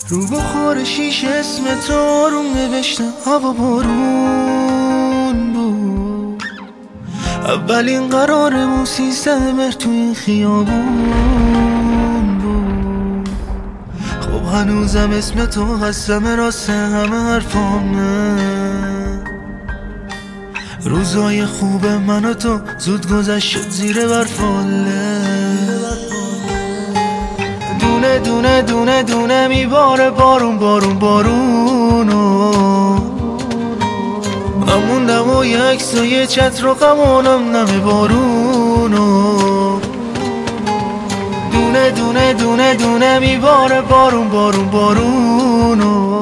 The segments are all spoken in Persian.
رو بخور شیش اسم تو آروم نوشتم هوا بارون بود. اولین قرارمون 13 مهر تو این خیابون بود. خب هنوزم اسم تو قسم راست همه حرفامه. روزای خوب من و تو زود گذشت شد زیر برفاله. دونه دونه دونه دونه میباره بارون بارون بارونو. من موندم و یه عکس و یه چتر و غمونم نمه بارونو. دونه دونه دونه دونه میباره بارون بارون بارونو.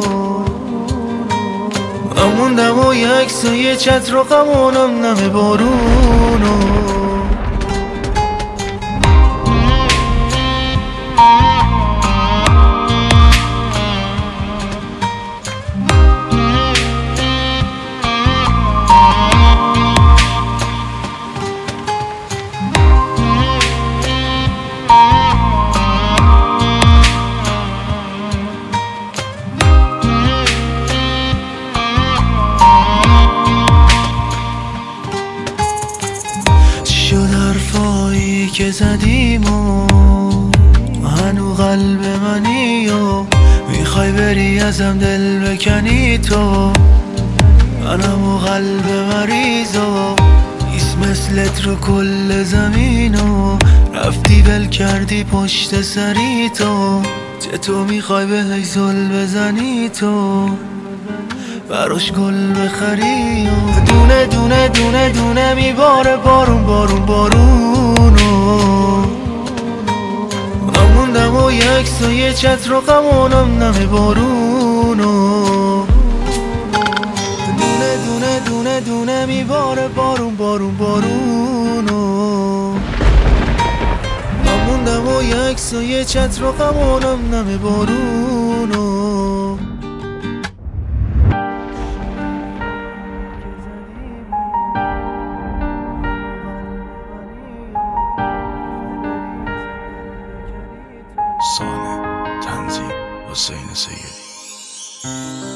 من موندم و یه عکس و یه چتر و غمونم نمه بارونو. حرفایی که زدیم و هنو قلب منی و میخوای بری ازم دل بکنی تو. منم و قلب مریض و نیست مثلت رو کل زمین و رفتی ول کردی پشت سری تو. چه تو میخوای بهش زل بزنی تو براش گل بخری و دونه دونه دونه دونه میباره بارون بارون بارونو. من موندم و یه عکس و یه چتر و غمونم نمه بارونو. دونه دونه دونه دونه میباره بارون بارون بارونو. من موندم و یه عکس و یه چتر و غمونم نمه بارونو. سانه تنظیم حسین سیدی.